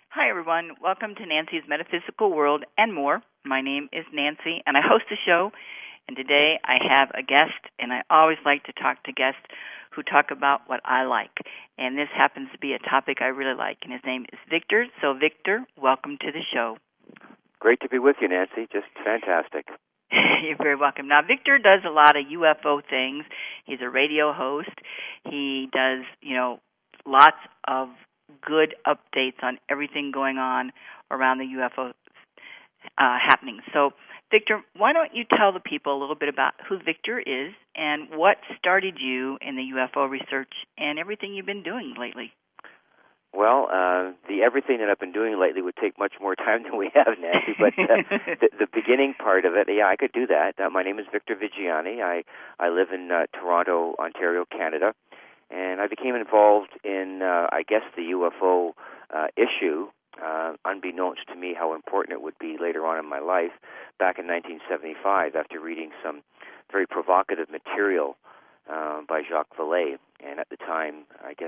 Hi, everyone. Welcome to Nancy's Metaphysical World and more. My name is Nancy, and I host the show. And today I have a guest, and I always like to talk to guests who talk about what I like. And this happens to be a topic I really like, and his name is Victor. So, Victor, welcome to the show. Great to be with you, Nancy. Just fantastic. You're very welcome. Now, Victor does a lot of UFO things. He's a radio host. He does, lots of good updates on everything going on around the UFO happening. So, Victor, why don't you tell the people a little bit about who Victor is and what started you in the UFO research and everything you've been doing lately? Well, the everything that I've been doing lately would take much more time than we have, Nancy, but the beginning part of it, I could do that. My name is Victor Viggiani. I live in Toronto, Ontario, Canada, and I became involved in, the UFO issue, unbeknownst to me how important it would be later on in my life, back in 1975 after reading some very provocative material by Jacques Vallée. And at the time,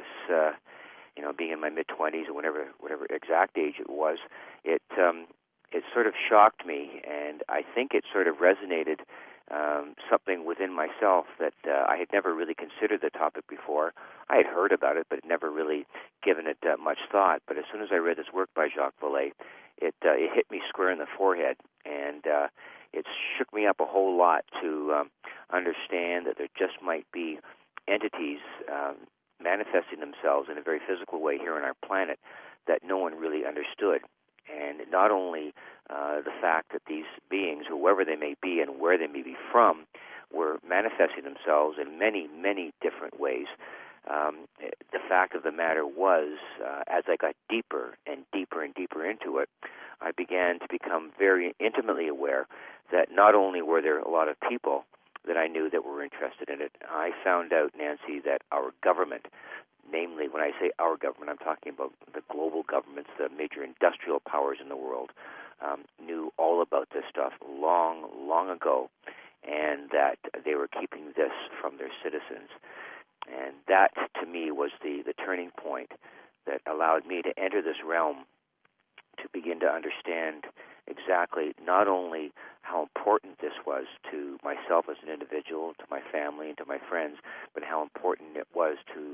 being in my mid-20s or whatever exact age it was, it sort of shocked me, and I think it sort of resonated something within myself that I had never really considered the topic before. I had heard about it, but had never really given it much thought. But as soon as I read this work by Jacques Vallée, it hit me square in the forehead, and it shook me up a whole lot to understand that there just might be entities manifesting themselves in a very physical way here on our planet that no one really understood. And not only the fact that these beings, whoever they may be and where they may be from, were manifesting themselves in many, many different ways. The fact of the matter was, as I got deeper and deeper and deeper into it, I began to become very intimately aware that not only were there a lot of people that I knew that were interested in it, I found out, Nancy, that our government, namely, when I say our government, I'm talking about the global governments, the major industrial powers in the world, knew all about this stuff long, long ago, and that they were keeping this from their citizens. And that, to me, was the turning point that allowed me to enter this realm to begin to understand exactly not only how important this was to myself as an individual, to my family, and to my friends, but how important it was to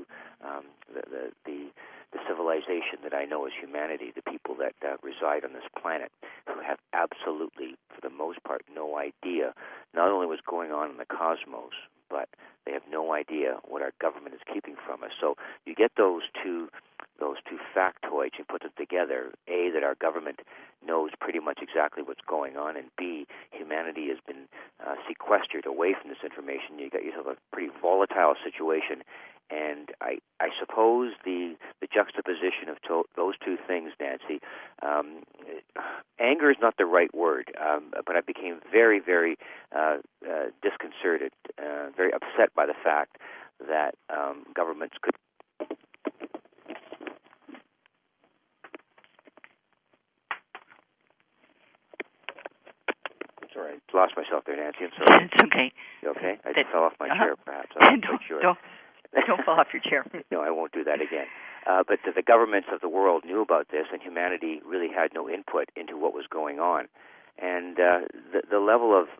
the civilization that I know as humanity, the people that reside on this planet, who have absolutely, for the most part, no idea not only what's going on in the cosmos, but they have no idea what our government is keeping from us. So you get those two factoids, you put them together, A, that our government knows pretty much exactly what's going on, and B, humanity has been sequestered away from this information. You got yourself a pretty volatile situation, and I suppose the juxtaposition of those two things, Nancy, anger is not the right word, but I became very, very disconcerted, very upset by the fact that governments could. Sorry, I lost myself there, Nancy. I'm sorry. It's okay. You okay? I just fell off my chair, perhaps. I'm not sure. Don't fall off your chair. No, I won't do that again. But the governments of the world knew about this, and humanity really had no input into what was going on. And the level of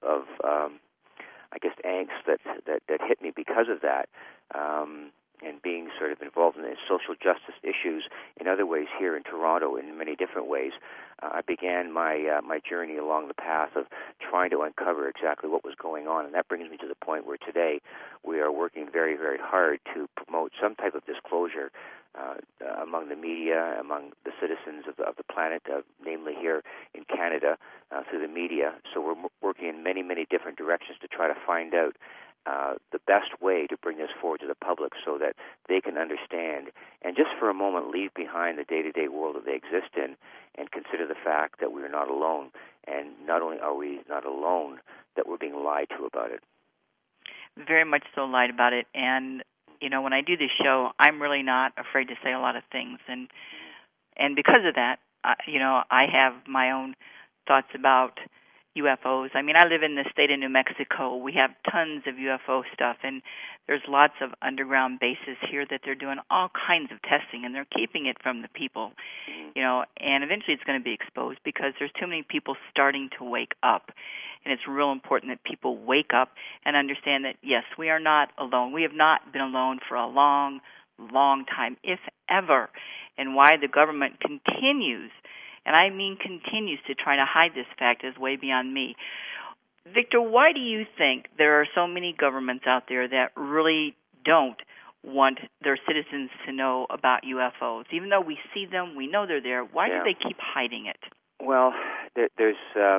angst that hit me because of that, and being sort of involved in the social justice issues in other ways here in Toronto in many different ways, I began my journey along the path of trying to uncover exactly what was going on. And that brings me to the point where today we are working very, very hard to promote some type of disclosure among the media, among the citizens of the planet, namely here in Canada, through the media. So we're working in many, many different directions to try to find out the best way to bring this forward to the public so that they can understand and just for a moment leave behind the day-to-day world that they exist in and consider the fact that we are not alone. And not only are we not alone, that we're being lied to about it. Very much so lied about it. And, when I do this show, I'm really not afraid to say a lot of things. And because of that, I have my own thoughts about UFOs. I mean, I live in the state of New Mexico. We have tons of UFO stuff, and there's lots of underground bases here that they're doing all kinds of testing, and they're keeping it from the people, and eventually it's going to be exposed because there's too many people starting to wake up. And it's real important that people wake up and understand that, yes, we are not alone. We have not been alone for a long, long time, if ever, and why the government continues, and I mean continues, to try to hide this fact is way beyond me. Victor, why do you think there are so many governments out there that really don't want their citizens to know about UFOs? Even though we see them, we know they're there, why do they keep hiding it? Well, there's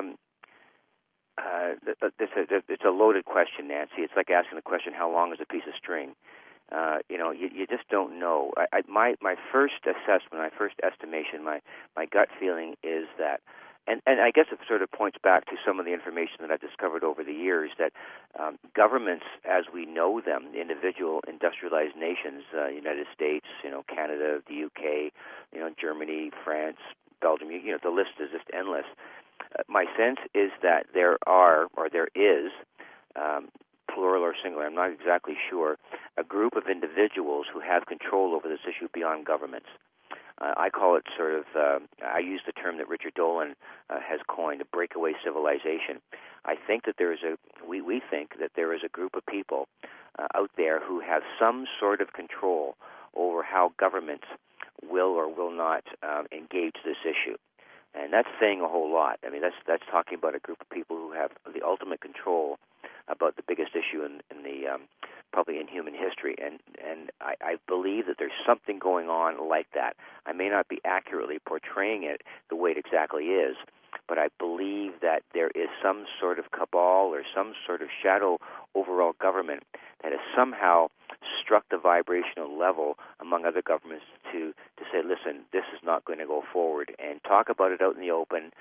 it's a loaded question, Nancy. It's like asking the question, how long is a piece of string? You just don't know. My first assessment, my first estimation, my gut feeling is that, and I guess it sort of points back to some of the information that I've discovered over the years, that governments, as we know them, individual industrialized nations, United States, Canada, the UK, Germany, France, Belgium, the list is just endless. My sense is that there is, plural or singular, I'm not exactly sure, a group of individuals who have control over this issue beyond governments. I call it sort of, I use the term that Richard Dolan has coined, a breakaway civilization. I think that we think that there is a group of people out there who have some sort of control over how governments will or will not engage this issue. And that's saying a whole lot. I mean, that's talking about a group of people who have the ultimate control about the biggest issue in the probably in human history. And I believe that there's something going on like that. I may not be accurately portraying it the way it exactly is, but I believe that there is some sort of cabal or some sort of shadow overall government that has somehow struck the vibrational level among other governments to say, listen, this is not going to go forward, and talk about it out in the open.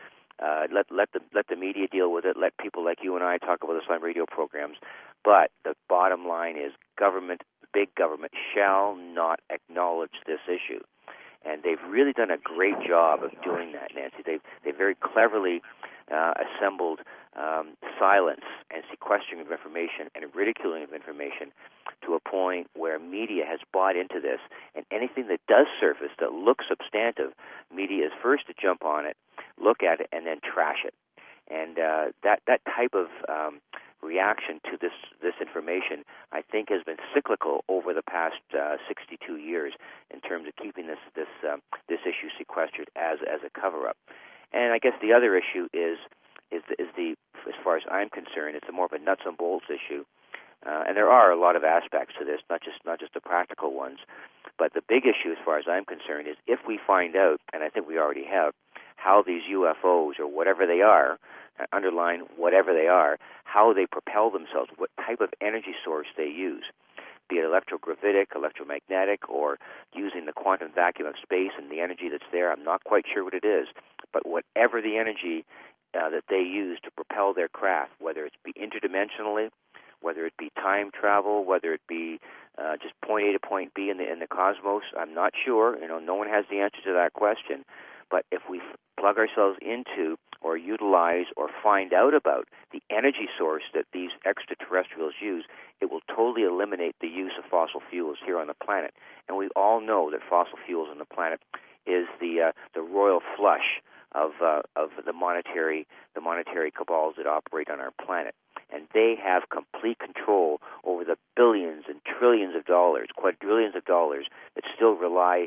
Let the media deal with it. Let people like you and I talk about this on radio programs. But the bottom line is, government, big government, shall not acknowledge this issue. And they've really done a great job of doing that, Nancy. They've very cleverly assembled silence and sequestering of information and ridiculing of information to a point where media has bought into this, and anything that does surface that looks substantive, media is first to jump on it, look at it, and then trash it. And that type of reaction to this information, I think, has been cyclical over the past 62 years in terms of keeping this issue sequestered as a cover-up. And I guess the other issue is the, as far as I'm concerned, it's more of a nuts and bolts issue. And there are a lot of aspects to this, not just the practical ones. But the big issue, as far as I'm concerned, is if we find out, and I think we already have, how these UFOs, or whatever they are, underline whatever they are, how they propel themselves, what type of energy source they use, be it electrogravitic, electromagnetic, or using the quantum vacuum of space and the energy that's there. I'm not quite sure what it is, but whatever the energy that they use to propel their craft, whether it be interdimensionally, whether it be time travel, whether it be just point A to point B in the cosmos, I'm not sure. No one has the answer to that question. But if we plug ourselves into or utilize or find out about the energy source that these extraterrestrials use, it will totally eliminate the use of fossil fuels here on the planet. And we all know that fossil fuels on the planet is the royal flush of the monetary cabals that operate on our planet. And they have complete control over the billions and trillions of dollars, quadrillions of dollars that they still rely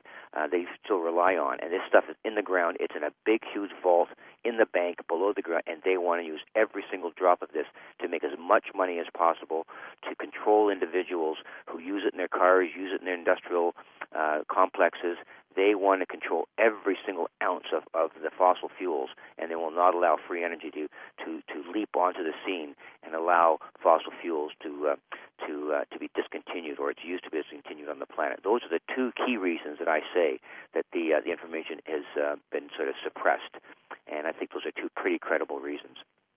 on. And this stuff is in the ground. It's in a big, huge vault in the bank below the ground, and they want to use every single drop of this to make as much money as possible, to control individuals who use it in their cars, use it in their industrial complexes. They want to control every single ounce of the fossil fuels, and they will not allow free energy to leap onto the scene and allow fossil fuels to be discontinued, or its use to be discontinued on the planet. Those are the two key reasons that I say that the information has been sort of suppressed, and I think those are two pretty credible reasons.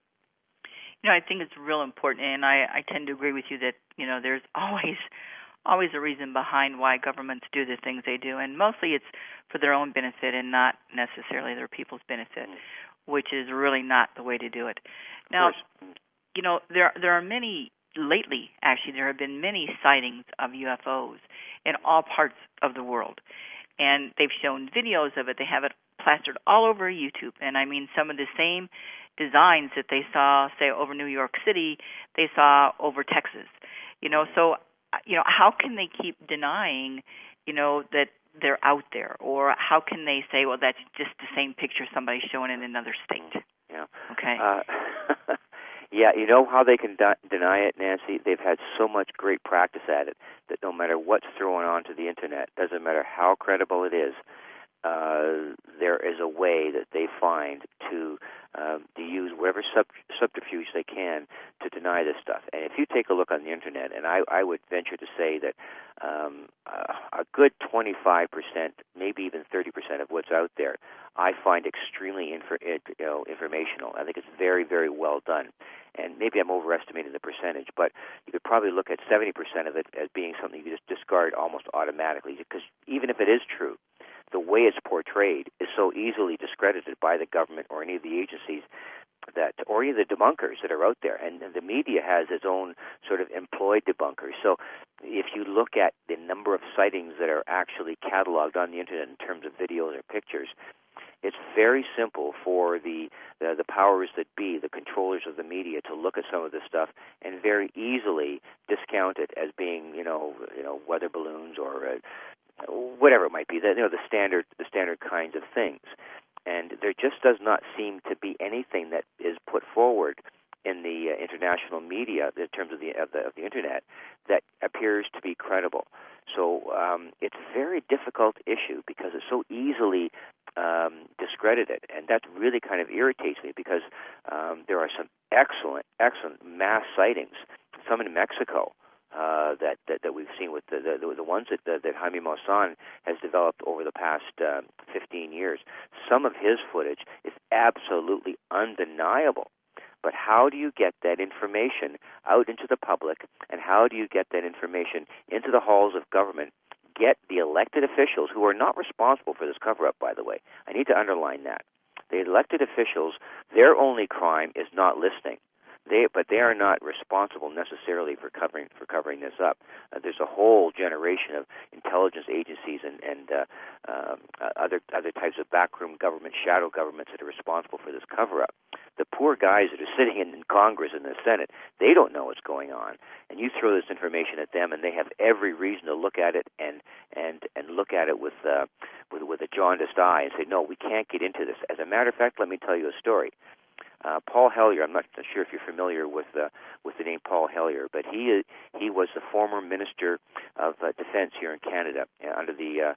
I think it's real important, and I tend to agree with you that there's always a reason behind why governments do the things they do, and mostly it's for their own benefit and not necessarily their people's benefit. which is really not the way to do it. Now, there are many, lately actually, there have been many sightings of UFOs in all parts of the world. And they've shown videos of it. They have it plastered all over YouTube. And I mean, some of the same designs that they saw, say, over New York City, they saw over Texas. So, how can they keep denying, that they're out there? Or how can they say, well, that's just the same picture somebody's showing in another state? Yeah. Okay. Yeah, you know how they can deny it, Nancy? They've had so much great practice at it that no matter what's thrown onto the Internet, doesn't matter how credible it is, there is a way that they find to use whatever subterfuge they can to deny this stuff. And if you take a look on the Internet, and I would venture to say that a good 25%, maybe even 30% of what's out there, I find extremely informational. I think it's very, very well done. And maybe I'm overestimating the percentage, but you could probably look at 70% of it as being something you just discard almost automatically, because even if it is true, the way it's portrayed is so easily discredited by the government or any of the agencies or any of the debunkers that are out there. And the media has its own sort of employed debunkers. So if you look at the number of sightings that are actually cataloged on the Internet in terms of videos or pictures, it's very simple for the powers that be, the controllers of the media, to look at some of this stuff and very easily discount it as being, weather balloons or whatever it might be, the standard kinds of things. And there just does not seem to be anything that is put forward in the international media in terms of the Internet that appears to be credible. So it's a very difficult issue because it's so easily discredited, and that really kind of irritates me because there are some excellent mass sightings, some in Mexico, that we've seen with the ones that Jaime Maussan has developed over the past 15 years. Some of his footage is absolutely undeniable. But how do you get that information out into the public, and how do you get that information into the halls of government, get the elected officials, who are not responsible for this cover-up, by the way? I need to underline that. The elected officials, their only crime is not listening. But they are not responsible necessarily for covering this up. There's a whole generation of intelligence agencies and other types of backroom government, shadow governments that are responsible for this cover-up. The poor guys that are sitting in Congress and the Senate, they don't know what's going on. And you throw this information at them, and they have every reason to look at it and look at it with a jaundiced eye and say, no, we can't get into this. As a matter of fact, let me tell you a story. Paul Hellyer, I'm not sure if you're familiar with the name Paul Hellyer, but he was the former Minister of Defense here in Canada under the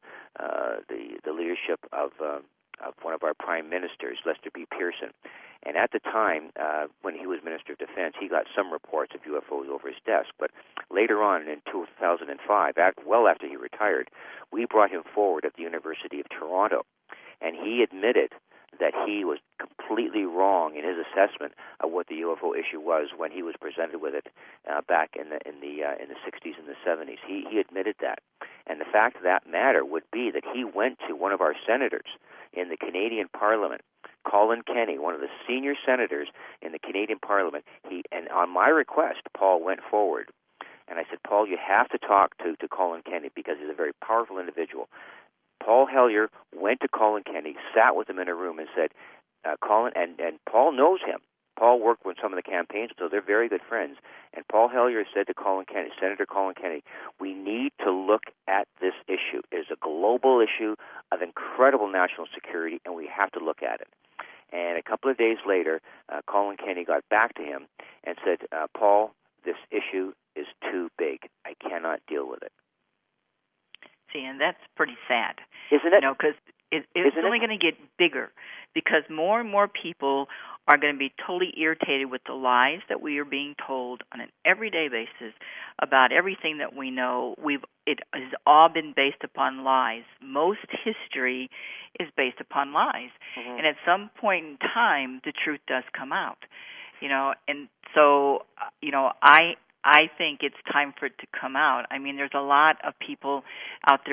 leadership of one of our Prime Ministers, Lester B. Pearson. And at the time, when he was Minister of Defense, he got some reports of UFOs over his desk. But later on, in 2005, well after he retired, we brought him forward at the University of Toronto, and he admitted that he was completely wrong in his assessment of what the UFO issue was when he was presented with it back in the 60s and the 70s. He admitted that, and the fact of that matter would be that he went to one of our senators in the Canadian Parliament, Colin Kenny, one of the senior senators in the Canadian Parliament. And on my request, Paul went forward, and I said, Paul, you have to talk to Colin Kenny because he's a very powerful individual. Paul Hellyer went to Colin Kenny, sat with him in a room, and said, Colin, and Paul knows him. Paul worked with some of the campaigns, so they're very good friends. And Paul Hellyer said to Colin Kenny, Senator Colin Kenny, we need to look at this issue. It's a global issue of incredible national security, and we have to look at it. And a couple of days later, Colin Kenny got back to him and said, Paul, this issue is too big. I cannot deal with it. See, and that's pretty sad. Isn't it? Because it's only going to get bigger because more and more people are going to be totally irritated with the lies that we are being told on an everyday basis about everything that we know. It has all been based upon lies. Most history is based upon lies. Mm-hmm. And at some point in time, the truth does come out. And so, I think it's time for it to come out. I mean, there's a lot of people out there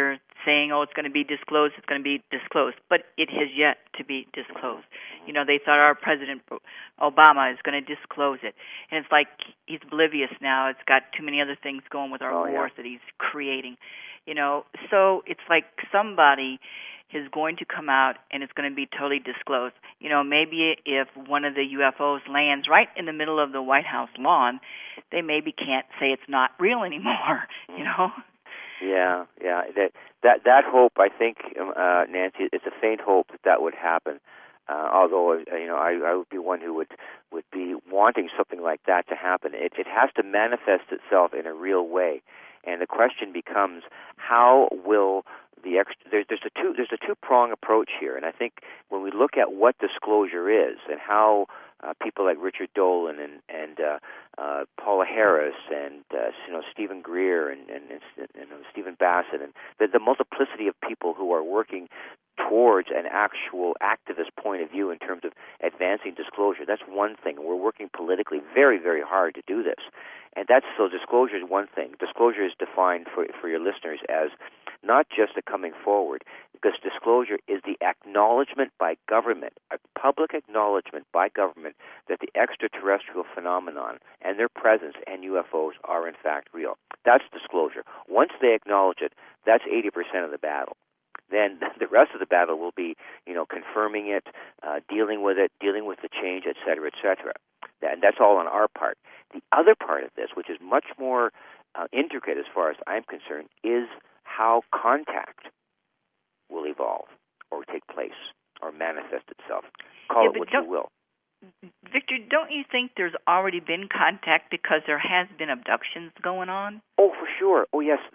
saying, oh, it's going to be disclosed, it's going to be disclosed, but it has yet to be disclosed. You know, they thought our President Obama is going to disclose it, and it's like he's oblivious now. It's got too many other things going with our wars that he's creating. You know, so it's like somebody is going to come out and it's going to be totally disclosed. You know, maybe if one of the UFOs lands right in the middle of the White House lawn, they maybe can't say it's not real anymore, you know? Yeah. That hope, I think, Nancy, it's a faint hope that would happen. Although, you know, I would be one who would be wanting something like that to happen. It has to manifest itself in a real way. And the question becomes, how will there's a two-prong approach here, and I think when we look at what disclosure is and how people like Richard Dolan and Paula Harris and you know, Stephen Greer and Stephen Bassett and the multiplicity of people who are working towards an actual activist point of view in terms of advancing disclosure, that's one thing. We're working politically very, very hard to do this. And so disclosure is one thing. Disclosure is defined for your listeners as not just a coming forward, because disclosure is the acknowledgement by government, a public acknowledgement by government that the extraterrestrial phenomenon and their presence and UFOs are in fact real. That's disclosure. Once they acknowledge it, that's 80% of the battle. Then the rest of the battle will be, you know, confirming it, dealing with the change, et cetera, et cetera. And that's all on our part. The other part of this, which is much more intricate as far as I'm concerned, is how contact will evolve or take place or manifest itself. Call it what you will. Victor, don't you think there's already been contact because there has been abductions going on? Oh, for sure. Oh, yes.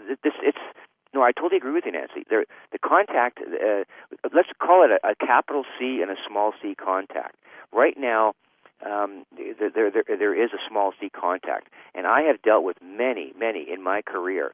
No, I totally agree with you, Nancy. The contact, let's call it a capital C and a small c contact. Right now, there is a small c contact, and I have dealt with many in my career,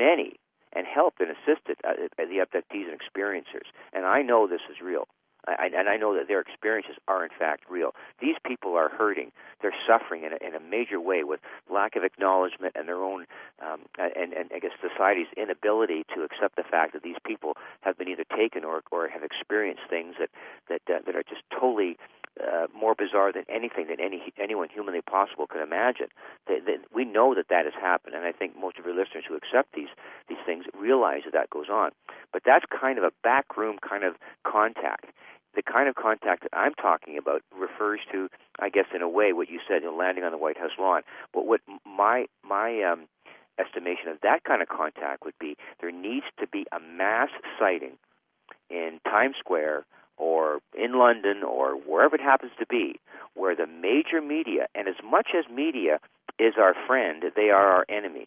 and helped and assisted the abductees and experiencers, and I know this is real. And I know that their experiences are in fact real. These people are hurting. They're suffering in a major way with lack of acknowledgement and their own, and I guess society's inability to accept the fact that these people have been either taken or have experienced things that are just totally more bizarre than anything that anyone humanly possible could imagine. We know that has happened, and I think most of your listeners who accept these things realize that goes on. But that's kind of a backroom kind of contact. The kind of contact that I'm talking about refers to, I guess, in a way, what you said, landing on the White House lawn. But what my estimation of that kind of contact would be, there needs to be a mass sighting in Times Square or in London or wherever it happens to be, where the major media, and as much as media is our friend, they are our enemy.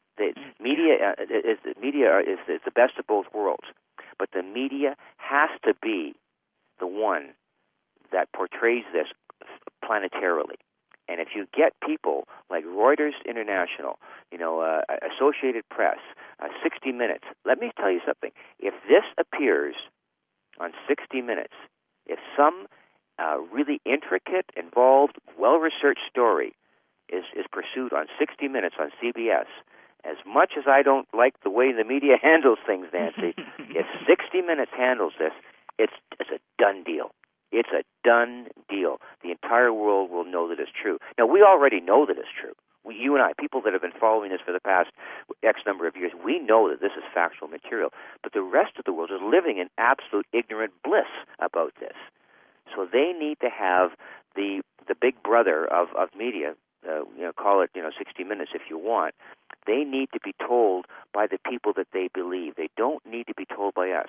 Media is the best of both worlds, but the media has to be the one that portrays this planetarily. And if you get people like Reuters International, Associated Press, 60 Minutes, let me tell you something. If this appears on 60 Minutes, if some really intricate, involved, well-researched story is pursued on 60 Minutes on CBS, as much as I don't like the way the media handles things, Nancy, if 60 Minutes handles this, it's a done deal. It's a done deal. The entire world will know that it's true. Now, we already know that it's true. You and I, people that have been following this for the past X number of years, we know that this is factual material. But the rest of the world is living in absolute ignorant bliss about this. So they need to have the big brother of media, call it 60 Minutes if you want. They need to be told by the people that they believe. They don't need to be told by us.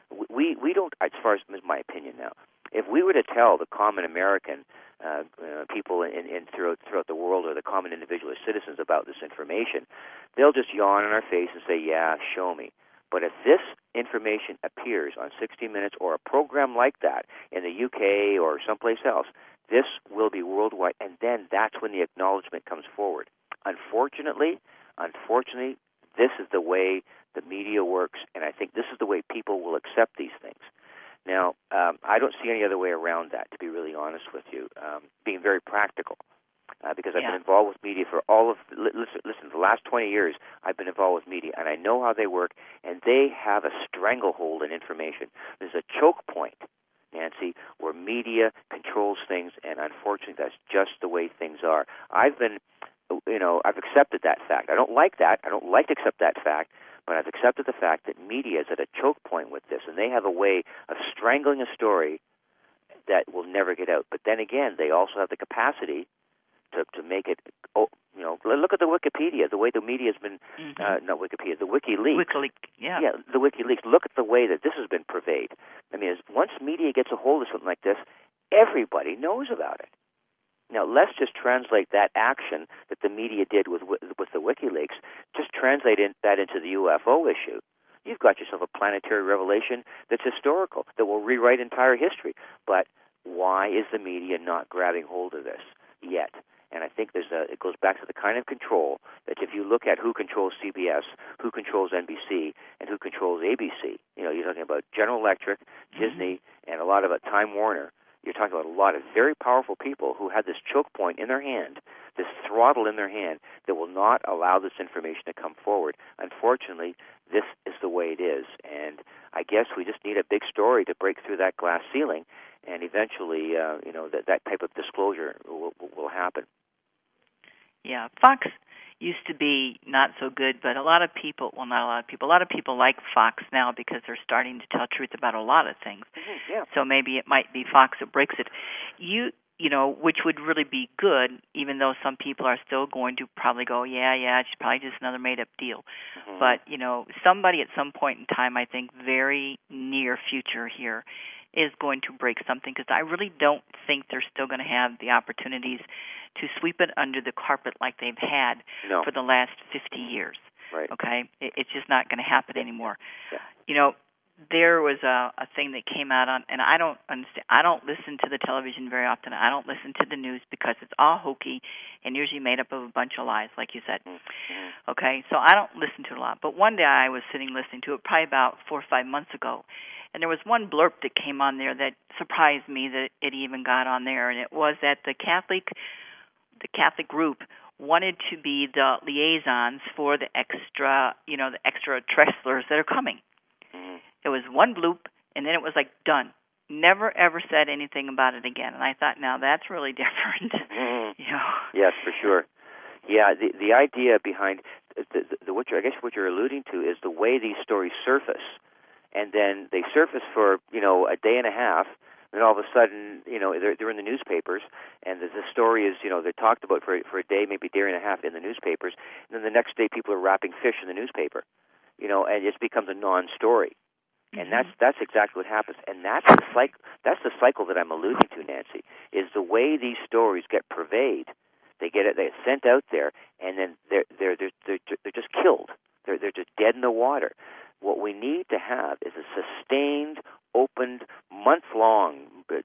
We don't, as far as my opinion now, if we were to tell the common American people throughout the world, or the common individual citizens about this information, they'll just yawn in our face and say, yeah, show me. But if this information appears on 60 Minutes or a program like that in the UK or someplace else, this will be worldwide, and then that's when the acknowledgement comes forward. Unfortunately, this is the way the media works, and I think this is the way people will accept these things. Now, I don't see any other way around that, to be really honest with you, being very practical. because I've been involved with media for all of, listen, the last 20 years I've been involved with media, and I know how they work, and they have a stranglehold in information. There's a choke point, Nancy, where media controls things, and unfortunately that's just the way things are. I've accepted that fact. I don't like that. I don't like to accept that fact, but I've accepted the fact that media is at a choke point with this, and they have a way of strangling a story that will never get out. But then again, they also have the capacity to make it, look at the Wikipedia, the way the media has been, not Wikipedia, the WikiLeaks. Yeah, the WikiLeaks. Look at the way that this has been purveyed. I mean, once media gets a hold of something like this, everybody knows about it. Now, let's just translate that action that the media did with the WikiLeaks, just translate that into the UFO issue. You've got yourself a planetary revelation that's historical, that will rewrite entire history. But why is the media not grabbing hold of this yet? And I think it goes back to the kind of control that if you look at who controls CBS, who controls NBC, and who controls ABC, you're talking about General Electric, Disney, and a lot of Time Warner. You're talking about a lot of very powerful people who have this choke point in their hand, this throttle in their hand that will not allow this information to come forward. Unfortunately, this is the way it is. And I guess we just need a big story to break through that glass ceiling, and eventually, that type of disclosure will happen. Yeah, Fox used to be not so good, but a lot of people like Fox now because they're starting to tell truth about a lot of things. Yeah. So maybe it might be Fox that breaks it. Which would really be good, even though some people are still going to probably go, yeah, it's probably just another made-up deal. Mm-hmm. But, somebody at some point in time, I think very near future here, is going to break something, because I really don't think they're still going to have the opportunities to sweep it under the carpet like they've had for the last 50 years. Right. Okay? It's just not going to happen anymore. Yeah. There was a thing that came out on, and I don't understand. I don't listen to the television very often. I don't listen to the news because it's all hokey and usually made up of a bunch of lies, like you said. Mm-hmm. Okay? So I don't listen to it a lot. But one day I was sitting listening to it probably about 4 or 5 months ago, and there was one blurb that came on there that surprised me that it even got on there, and it was that the Catholic group wanted to be the liaisons for the extraterrestrials that are coming. Mm-hmm. It was one bloop, and then it was like done. Never ever said anything about it again. And I thought, now that's really different. Mm-hmm. Yes, for sure. Yeah, the idea behind what you're alluding to is the way these stories surface, and then they surface for a day and a half. And all of a sudden, they're in the newspapers, and the story is, they're talked about for a day, maybe a day and a half in the newspapers, and then the next day people are wrapping fish in the newspaper, and it becomes a non-story. And that's exactly what happens. And that's the cycle that I'm alluding to, Nancy, is the way these stories get purveyed. They get sent out there, and then they're just killed. They're just dead in the water. What we need to have is a sustained, opened, month-long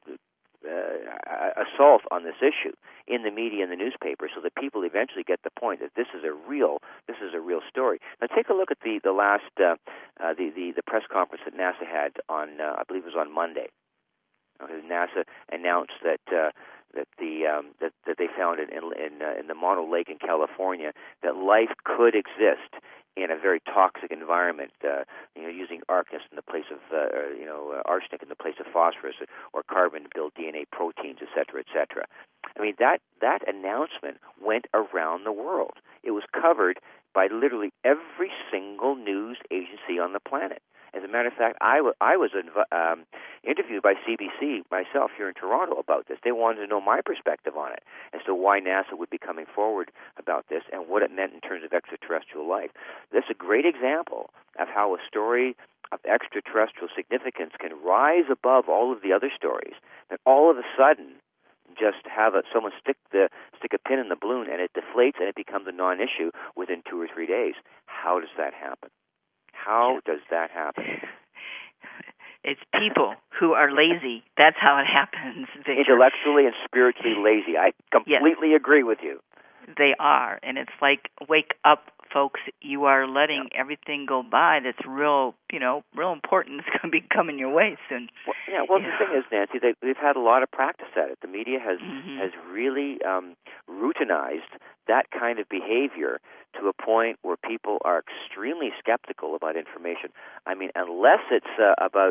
assault on this issue in the media and the newspaper, so that people eventually get the point that this is a real story. Now, take a look at the last the press conference that NASA had on I believe it was on Monday. NASA announced that they found in the Mono Lake in California that life could exist in a very toxic environment, using arsenic in the place of arsenic in the place of phosphorus, or carbon to build DNA proteins, et cetera, et cetera. I mean, that announcement went around the world. It was covered by literally every single news agency on the planet. As a matter of fact, I was interviewed by CBC myself here in Toronto about this. They wanted to know my perspective on it as to why NASA would be coming forward about this and what it meant in terms of extraterrestrial life. This is a great example of how a story of extraterrestrial significance can rise above all of the other stories, and all of a sudden just have someone stick a pin in the balloon, and it deflates and it becomes a non-issue within 2 or 3 days. How does that happen? How does that happen? It's people who are lazy. That's how it happens, Victor. Intellectually and spiritually lazy. I completely agree with you. They are, and it's like wake up, folks, you are letting everything go by that's real, real important. It's going to be coming your way soon. Well, the thing is, Nancy, they've had a lot of practice at it. The media has really routinized that kind of behavior to a point where people are extremely skeptical about information. I mean, unless it's about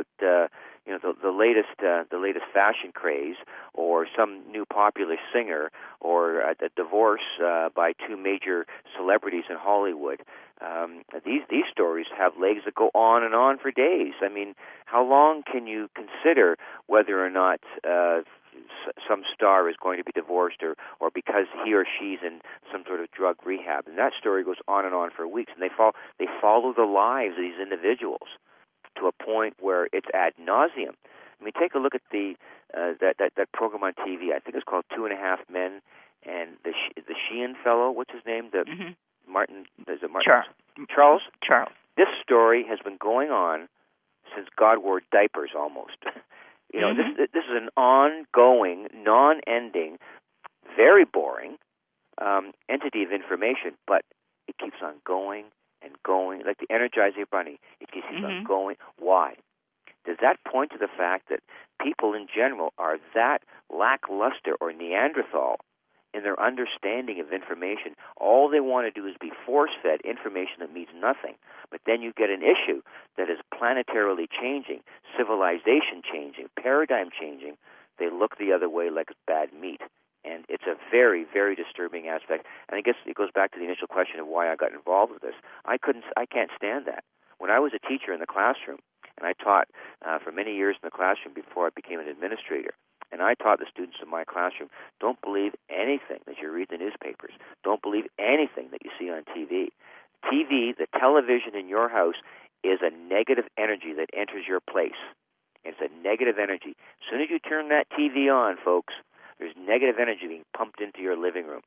the latest fashion craze, or some new popular singer, or a divorce by two major celebrities in Hollywood. These stories have legs that go on and on for days. I mean, how long can you consider whether or not some star is going to be divorced, or because he or she's in some sort of drug rehab? And that story goes on and on for weeks, and they follow the lives of these individuals to a point where it's ad nauseum. I mean, take a look at that program on TV. I think it's called 2.5 Men, and the Sheehan fellow. What's his name? Martin. Is it Martin? Charles. Charles. This story has been going on since God wore diapers, almost. This is an ongoing, non-ending, very boring entity of information, but it keeps on going and going, like the Energizer Bunny. It keeps on going. Why? Does that point to the fact that people in general are that lackluster or Neanderthal in their understanding of information? All they want to do is be force-fed information that means nothing. But then you get an issue that is planetarily changing, civilization changing, paradigm changing. They look the other way like it's bad meat. And it's a very, very disturbing aspect. And I guess it goes back to the initial question of why I got involved with this. I can't stand that. When I was a teacher in the classroom, and I taught for many years in the classroom before I became an administrator, and I taught the students in my classroom, don't believe anything that you read in the newspapers. Don't believe anything that you see on TV. TV, the television in your house, is a negative energy that enters your place. It's a negative energy. As soon as you turn that TV on, folks, there's negative energy being pumped into your living room.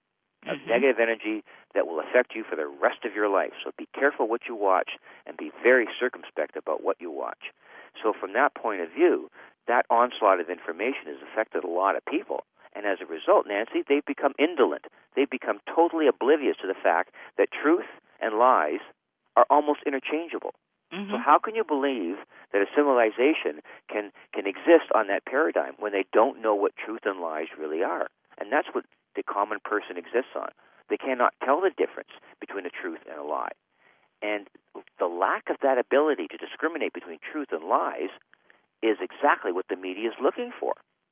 A negative energy that will affect you for the rest of your life. So be careful what you watch, and be very circumspect about what you watch. So from that point of view, that onslaught of information has affected a lot of people. And as a result, Nancy, they've become indolent. They've become totally oblivious to the fact that truth and lies are almost interchangeable. So how can you believe that a civilization can exist on that paradigm when they don't know what truth and lies really are? And that's what the common person exists on. They cannot tell the difference between a truth and a lie. And the lack of that ability to discriminate between truth and lies is exactly what the media is looking for.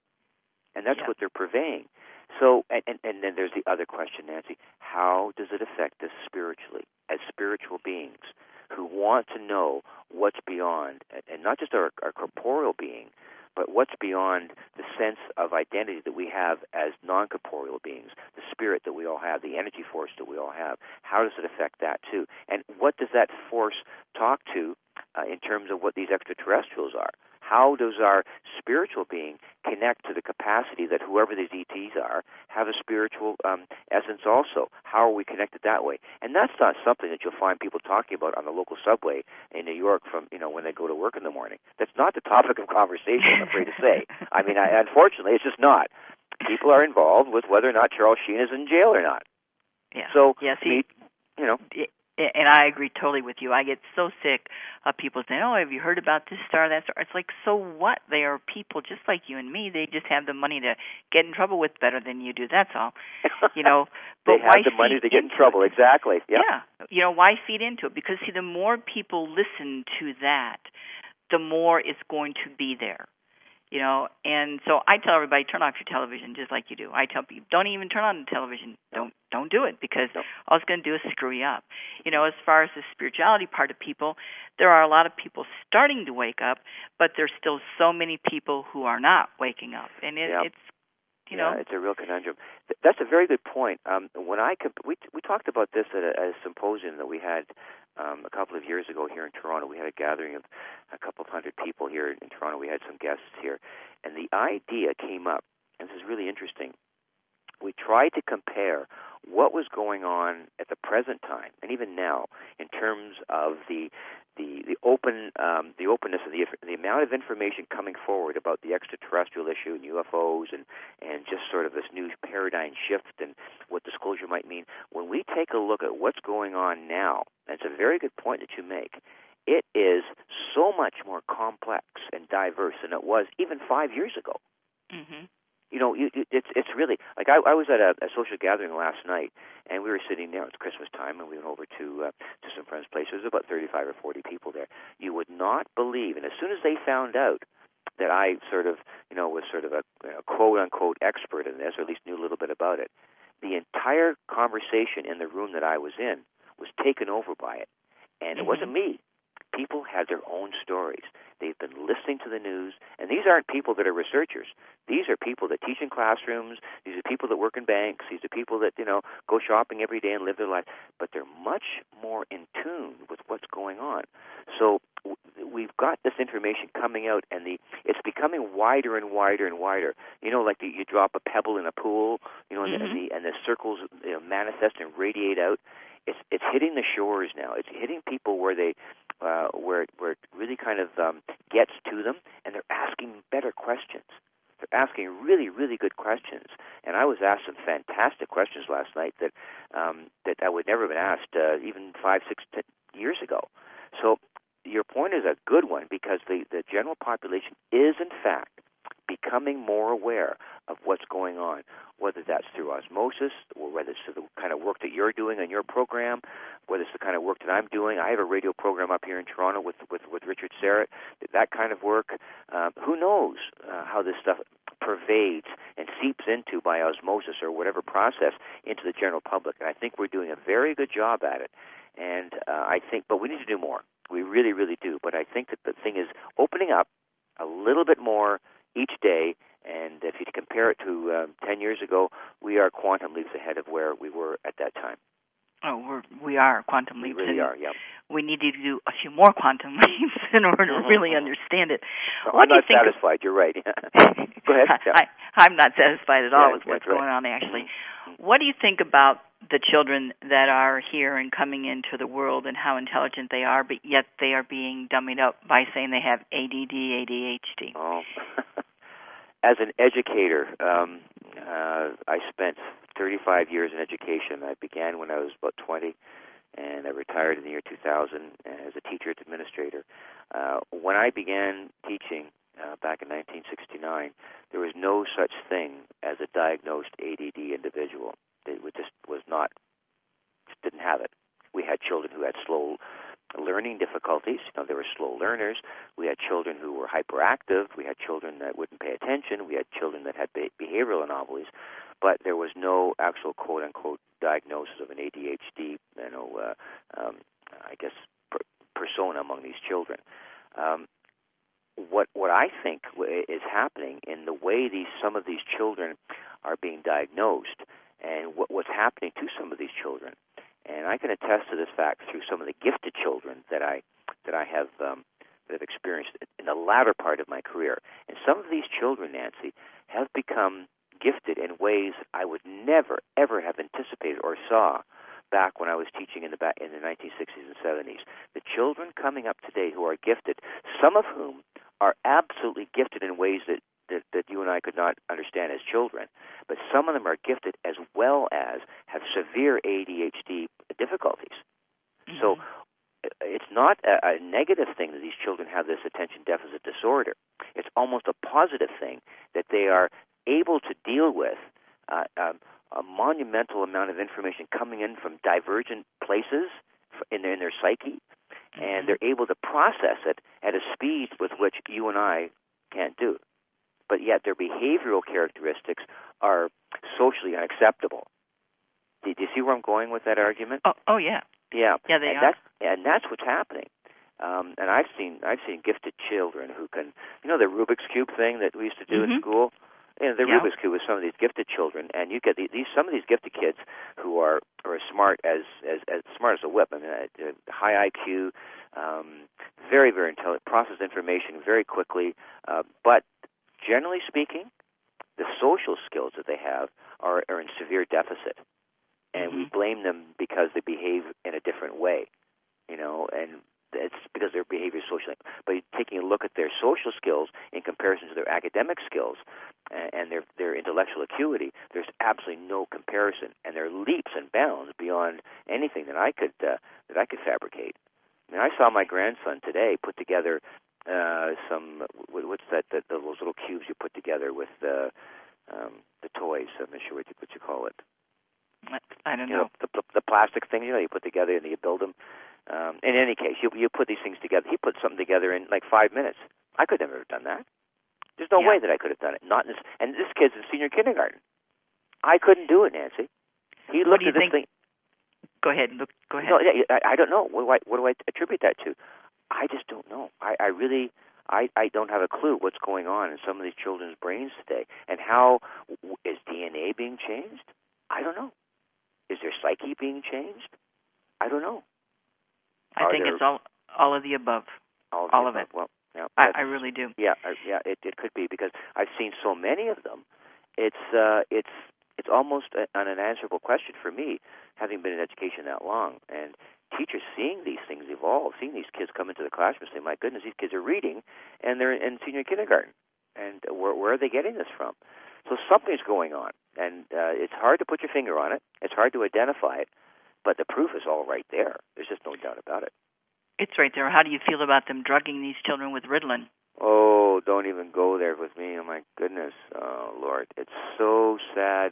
And that's what they're purveying. So, and then there's the other question, Nancy. How does it affect us spiritually, as spiritual beings who want to know what's beyond, and not just our corporeal being, but what's beyond the sense of identity that we have as non-corporeal beings, the spirit that we all have, the energy force that we all have? How does it affect that too? And what does that force talk to in terms of what these extraterrestrials are? How does our spiritual being connect to the capacity that whoever these ETs are have a spiritual essence also? How are we connected that way? And that's not something that you'll find people talking about on the local subway in New York from, when they go to work in the morning. That's not the topic of conversation, I'm afraid to say. I mean, unfortunately, it's just not. People are involved with whether or not Charles Sheen is in jail or not. Yeah. So, and I agree totally with you. I get so sick of people saying, "Oh, have you heard about this star, that star?" It's like, so what? They are people just like you and me. They just have the money to get in trouble with better than you do. That's all. But they have the money to get in trouble. Exactly. Yep. Yeah. Why feed into it? Because, see, the more people listen to that, the more it's going to be there. And so I tell everybody, turn off your television just like you do. I tell people, don't even turn on the television. Don't do it, because all it's going to do is screw you up. As far as the spirituality part of people, there are a lot of people starting to wake up, but there's still so many people who are not waking up. And it's, it's a real conundrum. That's a very good point. When we talked about this at a symposium that we had a couple of years ago here in Toronto. We had a gathering of a couple of hundred people here in Toronto. We had some guests here, and the idea came up, and this is really interesting. we tried to compare what was going on at the present time and even now in terms of the openness of the amount of information coming forward about the extraterrestrial issue and UFOs and just sort of this new paradigm shift and what disclosure might mean. When we take a look at what's going on now, and it's a very good point that you make, it is so much more complex and diverse than it was even 5 years ago. Mm-hmm. You know, it's really like I was at a social gathering last night, and we were sitting there. It's Christmas time, and we went over to some friends' place. There was about 35 or 40 people there. You would not believe, and as soon as they found out that I sort of, was sort of a quote unquote expert in this, or at least knew a little bit about it, the entire conversation in the room that I was in was taken over by it, and it wasn't me. People had their own stories. They've been listening to the news, and these aren't people that are researchers. These are people that teach in classrooms. These are people that work in banks. These are people that, go shopping every day and live their life. But they're much more in tune with what's going on. So we've got this information coming out, and it's becoming wider and wider and wider. Like you drop a pebble in a pool, and the circles manifest and radiate out. It's hitting the shores now. It's hitting people where they where it really kind of gets to them, and they're asking better questions. They're asking really, really good questions. And I was asked some fantastic questions last night that I would never have been asked even 5, 6, 10 years ago. So your point is a good one, because the general population is, in fact, becoming more aware of what's going on, whether that's through osmosis, or whether it's through the kind of work that you're doing on your program, whether it's the kind of work that I'm doing. I have a radio program up here in Toronto with Richard Serrett, that kind of work. Who knows how this stuff pervades and seeps into, by osmosis or whatever process, into the general public. And I think we're doing a very good job at it. And but we need to do more. We really, really do. But I think that the thing is opening up a little bit more each day, and if you compare it to 10 years ago, we are quantum leaps ahead of where we were at that time. Oh, we are quantum leaps. We really are, yeah. We need to do a few more quantum leaps in order to really understand it. No, I'm not satisfied. You're right. Go ahead. Yeah. I'm not satisfied at all with what's going on, actually. What do you think about the children that are here and coming into the world and how intelligent they are, but yet they are being dummied up by saying they have ADD, ADHD? Oh. As an educator, I spent 35 years in education. I began when I was about 20, and I retired in the year 2000 as a teacher administrator. When I began teaching back in 1969, there was no such thing as a diagnosed ADD individual. It just didn't have it. We had children who had slow learning difficulties. There were slow learners. We had children who were hyperactive. We had children that wouldn't pay attention. We had children that had behavioral anomalies. But there was no actual quote-unquote diagnosis of an ADHD, persona among these children. What I think is happening in the way some of these children are being diagnosed, and what's happening to some of these children, and I can attest to this fact through some of the gifted children that I have experienced in the latter part of my career. And some of these children, Nancy, have become gifted in ways I would never, ever have anticipated or saw back when I was teaching in the 1960s and 70s. The children coming up today who are gifted, some of whom are absolutely gifted in ways that you and I could not understand as children, but some of them are gifted as well as have severe ADHD difficulties. Mm-hmm. So it's not a negative thing that these children have this attention deficit disorder. It's almost a positive thing that they are able to deal with a monumental amount of information coming in from divergent places in their psyche, and they're able to process it at a speed with which you and I can't do. But yet their behavioral characteristics are socially unacceptable. Do you see where I'm going with that argument? Oh yeah. Yeah. Yeah, they are. And that's what's happening. And I've seen gifted children who can, the Rubik's Cube thing that we used to do in school. Rubik's Cube with some of these gifted children, and you get some of these gifted kids who are as smart as smart as a whip. I mean, high IQ, very, very intelligent, process information very quickly. But generally speaking, the social skills that they have are in severe deficit, and we blame them because they behave in a different way, and it's because their behavior is social. But taking a look at their social skills in comparison to their academic skills and their intellectual acuity, there's absolutely no comparison, and they're leaps and bounds beyond anything that I could fabricate. I mean, I saw my grandson today put together what's that? Those little cubes you put together with the toys. I'm not sure what you call it. I don't know. The plastic thing, you put together and you build them. In any case, you put these things together. He put something together in like 5 minutes. I could never have done that. There's no way that I could have done it. Not in this. And this kid's in senior kindergarten. I couldn't do it, Nancy. He looked at this thing. Go ahead. Go ahead. No, I don't know. What do I attribute that to? I just don't know. I really don't have a clue what's going on in some of these children's brains today. And how is DNA being changed? I don't know. Is their psyche being changed? I don't know. I think it's all of the above. All of it. Well, yeah, I really do. Yeah, it could be, because I've seen so many of them. It's almost an unanswerable question for me, having been in education that long, and teachers seeing these things evolve, seeing these kids come into the classroom and say, my goodness, these kids are reading, and they're in senior kindergarten, and where are they getting this from? So something's going on, and it's hard to put your finger on it. It's hard to identify it, but the proof is all right there. There's just no doubt about it. It's right there. How do you feel about them drugging these children with Ritalin? Oh, don't even go there with me. Oh, my goodness. Oh, Lord. It's so sad.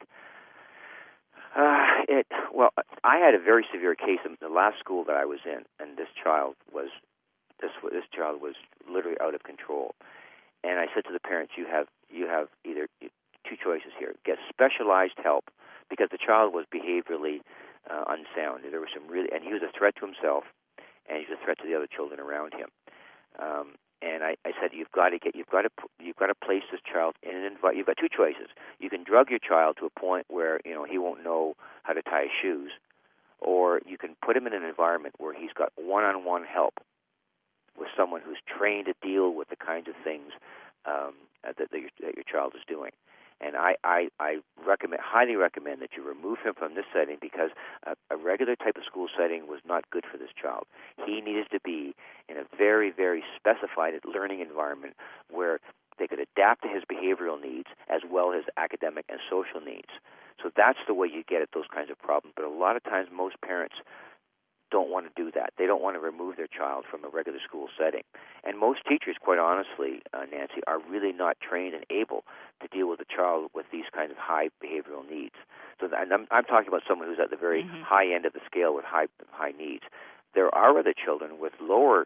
Well, I had a very severe case in the last school that I was in, and this child was literally out of control. And I said to the parents, you have either two choices here: get specialized help, because the child was behaviorally unsound. There was and he was a threat to himself, and he was a threat to the other children around him. And I said, you've got to place this child in an environment. You've got two choices. You can drug your child to a point where he won't know how to tie his shoes, or you can put him in an environment where he's got one-on-one help with someone who's trained to deal with the kinds of things that your child is doing. And I highly recommend that you remove him from this setting, because a regular type of school setting was not good for this child. He needed to be in a very, very specified learning environment where they could adapt to his behavioral needs as well as academic and social needs. So that's the way you get at those kinds of problems. But a lot of times most parents don't want to do that. They don't want to remove their child from a regular school setting. And most teachers, quite honestly, Nancy, are really not trained and able to deal with a child with these kinds of high behavioral needs. So I'm talking about someone who's at the very high end of the scale with high needs. There are other children with lower,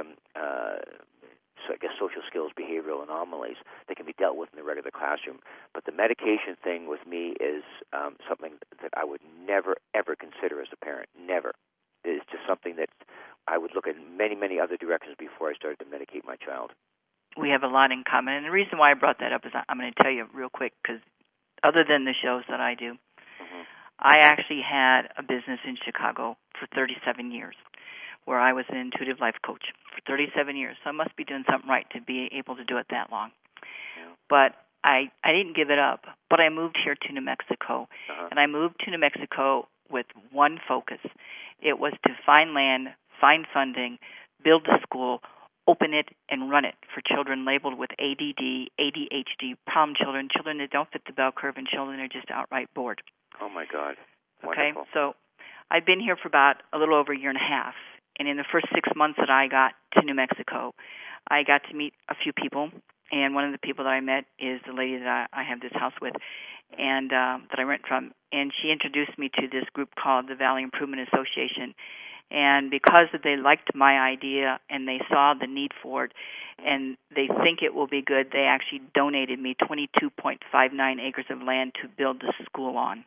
social skills, behavioral anomalies that can be dealt with in the regular classroom. But the medication thing with me is something that I would never, ever consider as a parent. Never. It's just something that I would look at many, many other directions before I started to medicate my child. We have a lot in common. And the reason why I brought that up is I'm going to tell you real quick, because other than the shows that I do, I actually had a business in Chicago for 37 years where I was an intuitive life coach for 37 years. So I must be doing something right to be able to do it that long. Yeah. But I didn't give it up. But I moved here to New Mexico. And I moved to New Mexico with one focus. It was to find land, find funding, build a school, open it, and run it for children labeled with ADD, ADHD, problem children, children that don't fit the bell curve, and children that are just outright bored. Oh, my God. Wonderful. Okay, so I've been here for about a little over a year and a half, and in the first 6 months that I got to New Mexico, I got to meet a few people, and one of the people that I met is the lady that I have this house with, and that I rent from, and she introduced me to this group called the Valley Improvement Association. And because they liked my idea and they saw the need for it and they think it will be good, they actually donated me 22.59 acres of land to build the school on,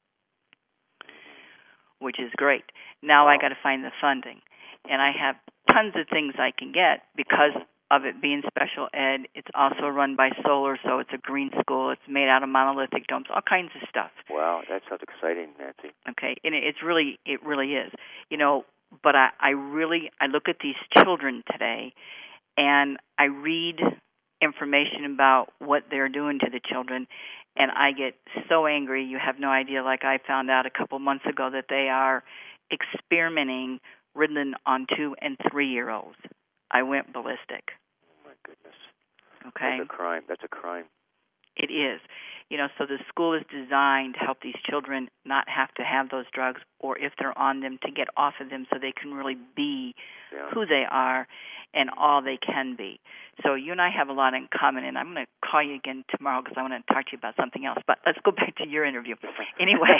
which is great. Now I got to find the funding. And I have tons of things I can get because of it being special ed. It's also run by solar, so it's a green school. It's made out of monolithic domes, all kinds of stuff. Wow, that sounds exciting, Nancy. Okay, and it really is. But I look at these children today, and I read information about what they're doing to the children, and I get so angry. You have no idea. Like I found out a couple months ago that they are experimenting Ritalin on 2- and 3-year-olds. I went ballistic. Oh, my goodness. Okay? That's a crime. That's a crime. It is. So the school is designed to help these children not have to have those drugs, or if they're on them, to get off of them so they can really be who they are and all they can be. So you and I have a lot in common, and I'm going to call you again tomorrow because I want to talk to you about something else. But let's go back to your interview. Anyway.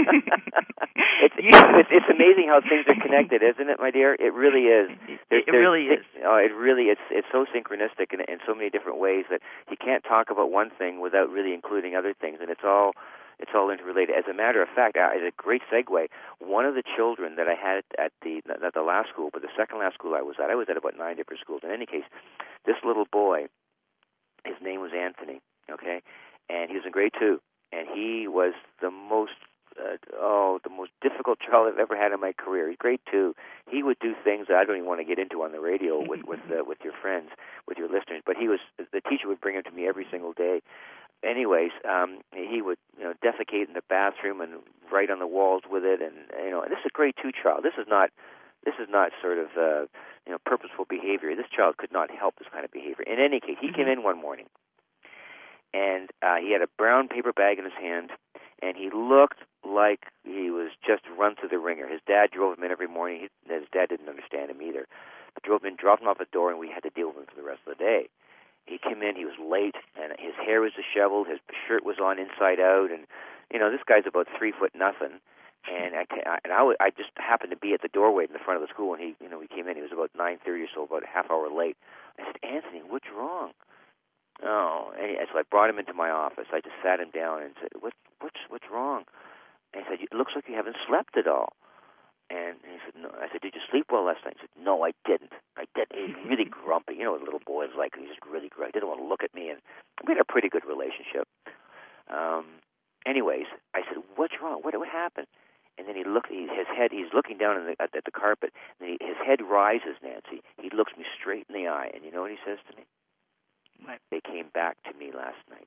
It's amazing how things are connected, isn't it, my dear? It really is. It really is. It's so synchronistic in so many different ways that you can't talk about one thing without really including other things, and it's all interrelated. As a matter of fact, as a great segue, one of the children that I had at not the last school, but the second last school I was at about 9 different schools. In any case, this little boy, his name was Anthony, okay, and he was in grade 2, and he was the most difficult child I've ever had in my career. He's grade 2. He would do things that I don't even want to get into on the radio with your friends, with your listeners. But the teacher would bring him to me every single day. Anyways, he would defecate in the bathroom and write on the walls with it, and this is a grade 2 child. This is not sort of purposeful behavior. This child could not help this kind of behavior. In any case, he came in one morning, and he had a brown paper bag in his hand, and he looked like he was just run through the ringer. His dad drove him in every morning. His dad didn't understand him either. But drove him in, dropped him off at the door, and we had to deal with him for the rest of the day. He came in, he was late, and his hair was disheveled, his shirt was on inside out, and this guy's about 3 foot nothing. And I just happened to be at the doorway in the front of the school, and he came in. He was about 9:30 or so, about a half hour late. I said, "Anthony, what's wrong?" Oh, and so I brought him into my office. I just sat him down and said, "What's wrong?" And he said, "It looks like you haven't slept at all." And he said, "No." I said, "Did you sleep well last night?" He said, "No, I didn't. He was really grumpy. You know what a little boy is like. He was just really grumpy. He didn't want to look at me, and we had a pretty good relationship." Anyways, I said, "What's wrong? What happened?" And then he looked. He's looking down at the carpet. And his head rises, Nancy. He looks me straight in the eye, and you know what he says to me? What? "They came back to me last night."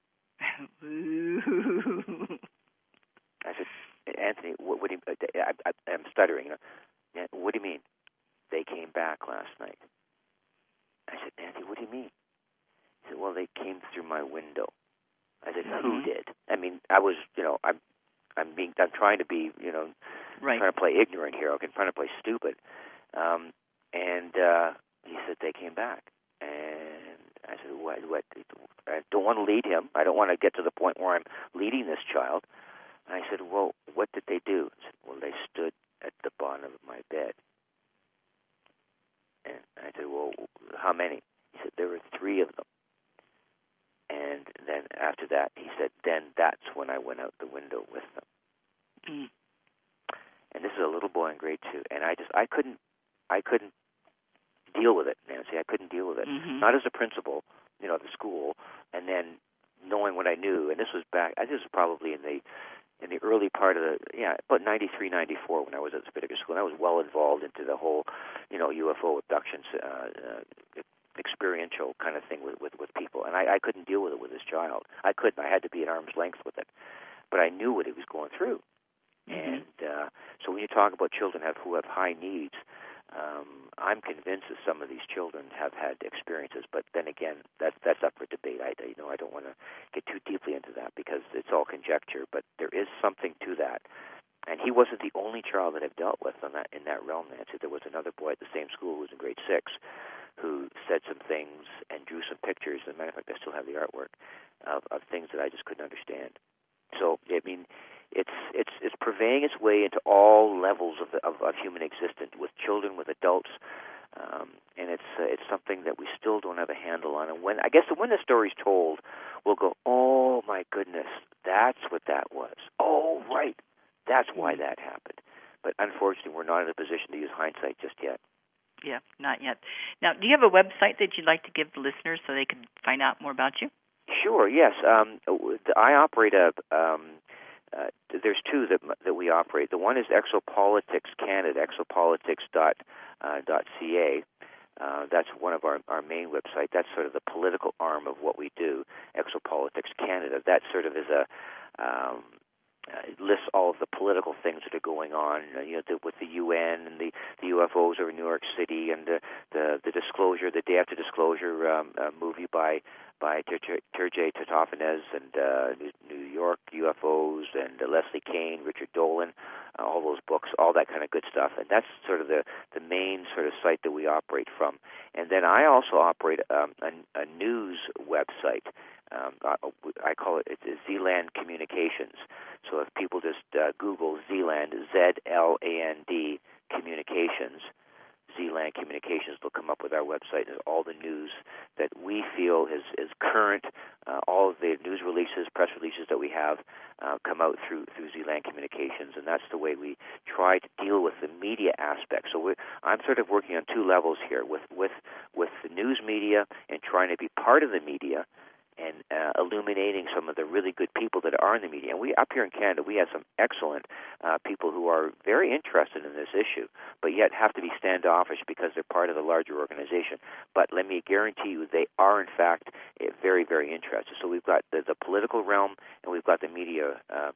I said, "Anthony, what do you?" I'm stuttering. "What do you mean?" "They came back last night." I said, "Anthony, what do you mean?" He said, "Well, they came through my window." I said, "Who did?" I mean, I was, I'm trying to be, right. trying to play ignorant here. I'm trying to play stupid. And he said, "They came back." And I said, "What? I don't want to lead him. I don't want to get to the point where I'm leading this child." And I said, "Well, what did they do?" He said, "Well, they stood at the bottom of my bed." And I said, "Well, how many?" He said, "There were 3 of them." And then after that, he said, "Then that's when I went out the window with them." Mm. And this is a little boy in grade 2, and I couldn't deal with it, Nancy. I couldn't deal with it. Mm-hmm. Not as a principal, at the school, and then knowing what I knew. And this was probably in the early part of about 93, 94 when I was at this particular school. And I was well involved into the whole, UFO abductions, experiential kind of thing with people. And I couldn't deal with it with this child. I couldn't. I had to be at arm's length with it. But I knew what he was going through. Mm-hmm. And so when you talk about children who have high needs, I'm convinced that some of these children have had experiences, but then again, that's up for debate. I don't want to get too deeply into that because it's all conjecture, but there is something to that. And he wasn't the only child that I've dealt with in that realm, Nancy. There was another boy at the same school who was in grade 6 who said some things and drew some pictures. As a matter of fact, I still have the artwork of things that I just couldn't understand. So, I mean, it's purveying its way into all levels of human existence, with children, with adults, and it's something that we still don't have a handle on. And when the story's told, we'll go, "Oh my goodness, that's what that was. Oh right, that's why that happened." But unfortunately, we're not in a position to use hindsight just yet. Yeah, not yet. Now, do you have a website that you'd like to give the listeners so they can find out more about you? Sure. Yes. I operate there's 2 that we operate. The one is Exopolitics Canada, exopolitics.ca. That's one of our main website. That's sort of the political arm of what we do, Exopolitics Canada. That sort of is it lists all of the political things that are going on, with the UN and the UFOs over New York City, and the disclosure, the day after disclosure movie by Turjay Tatofanez, and New York UFOs, and Leslie Kean, Richard Dolan, all those books, all that kind of good stuff. And that's sort of the main sort of site that we operate from. And then I also operate a news website. I call it Zealand Communications. So if people just Google Zealand, Z-L-A-N-D Communications, Zealand Communications, they'll come up with our website and all the news that we feel is current. All of the news releases, press releases that we have come out through Zealand Communications, and that's the way we try to deal with the media aspect. So I'm sort of working on two levels here, with the news media and trying to be part of the media, and illuminating some of the really good people that are in the media. And we, up here in Canada, we have some excellent people who are very interested in this issue, but yet have to be standoffish because they're part of the larger organization. But let me guarantee you, they are, in fact, very, very interested. So we've got the political realm, and we've got the media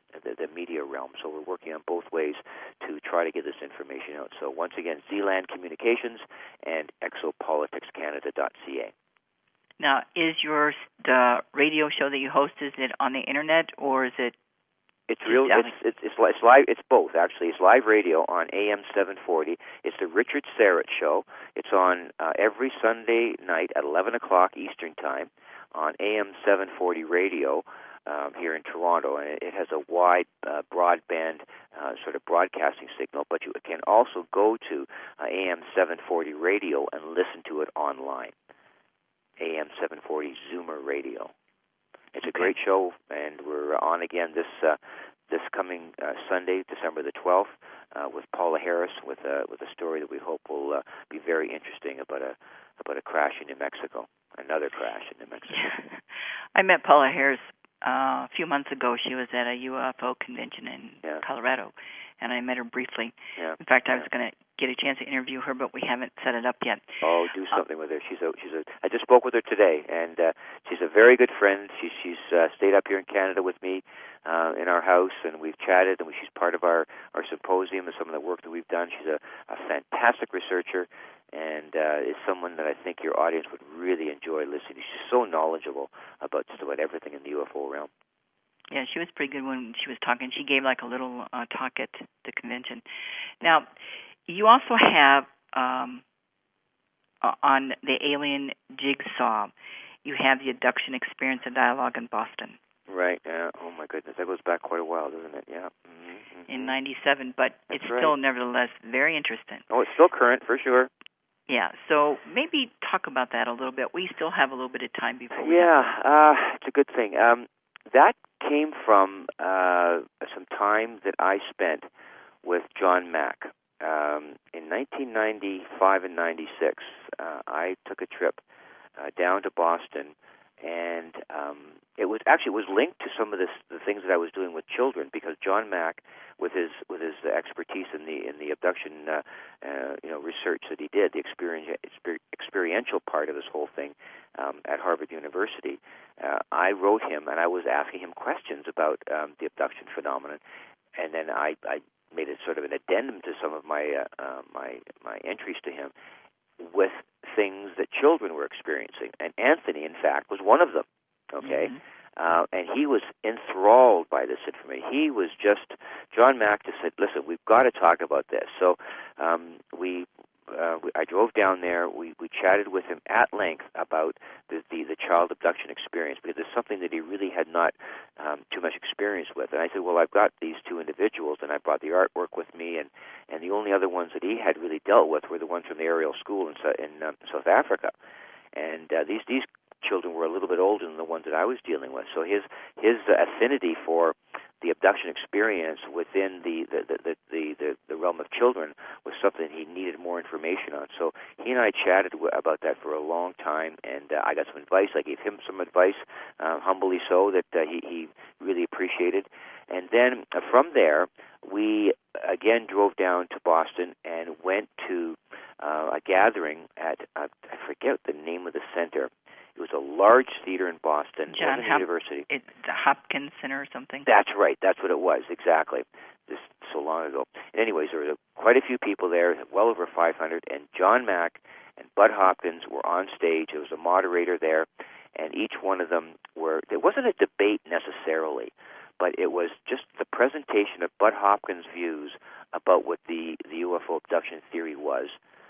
realm. So we're working on both ways to try to get this information out. So once again, Zealand Communications and exopoliticscanada.ca. Now, is the radio show that you host, is it on the internet, or is it? It's real. It's live. It's both, actually. It's live radio on AM 740. It's the Richard Syrett Show. It's on every Sunday night at 11 o'clock Eastern Time on AM 740 radio here in Toronto, and it has a wide broadband sort of broadcasting signal. But you can also go to AM 740 radio and listen to it online. AM 740 Zoomer Radio. It's a great show, and we're on again this coming Sunday, December the 12th, with Paula Harris, with a story that we hope will be very interesting about a crash in New Mexico, another crash in New Mexico. Yeah. I met Paula Harris a few months ago. She was at a UFO convention in Colorado, and I met her briefly. Yeah. In fact, I was going to get a chance to interview her, but we haven't set it up yet. Oh, do something with her. I just spoke with her today, and she's a very good friend. She's stayed up here in Canada with me in our house, and we've chatted, and she's part of our symposium and some of the work that we've done. She's a fantastic researcher, and is someone that I think your audience would really enjoy listening to. She's so knowledgeable about just about everything in the UFO realm. Yeah, she was pretty good when she was talking. She gave like a little talk at the convention. Now, you also have on the Alien Jigsaw, you have the abduction experience and dialogue in Boston. Right. Oh my goodness, that goes back quite a while, doesn't it? Yeah. Mm-hmm. In '97, but That's it's right. still nevertheless very interesting. Oh, it's still current for sure. Yeah. So maybe talk about that a little bit. We still have a little bit of time before. It's a good thing. That came from some time that I spent with John Mack. In 1995 and 96, I took a trip down to Boston, and it was linked to some of the things that I was doing with children, because John Mack, with his expertise in the abduction research that he did, the experiential part of this whole thing at Harvard University, I wrote him, and I was asking him questions about the abduction phenomenon, and then I made it sort of an addendum to some of my my entries to him with things that children were experiencing, and Anthony, in fact, was one of them. Okay, and he was enthralled by this information. He was John Mack just said, "Listen, we've got to talk about this." So I drove down there. We chatted with him at length about the child abduction experience, because it's something that he really had not too much experience with. And I said, well, I've got these two individuals, and I brought the artwork with me, and the only other ones that he had really dealt with were the ones from the Ariel School in South Africa. And these children were a little bit older than the ones that I was dealing with. So his affinity for the abduction experience within the realm of children was something he needed more information on. So he and I chatted about that for a long time, and I got some advice. I gave him some advice, humbly so, that he really appreciated. And then from there, we again drove down to Boston and went to a gathering at, I forget the name of the center. It was a large theater in Boston, University. It's the Hopkins Center or something? That's right. That's what it was, exactly. This so long ago. And anyways, there were quite a few people there, well over 500, and John Mack and Bud Hopkins were on stage. There was a moderator there, and each one of them there wasn't a debate necessarily, but it was just the presentation of Bud Hopkins' views about what the UFO abduction theory was,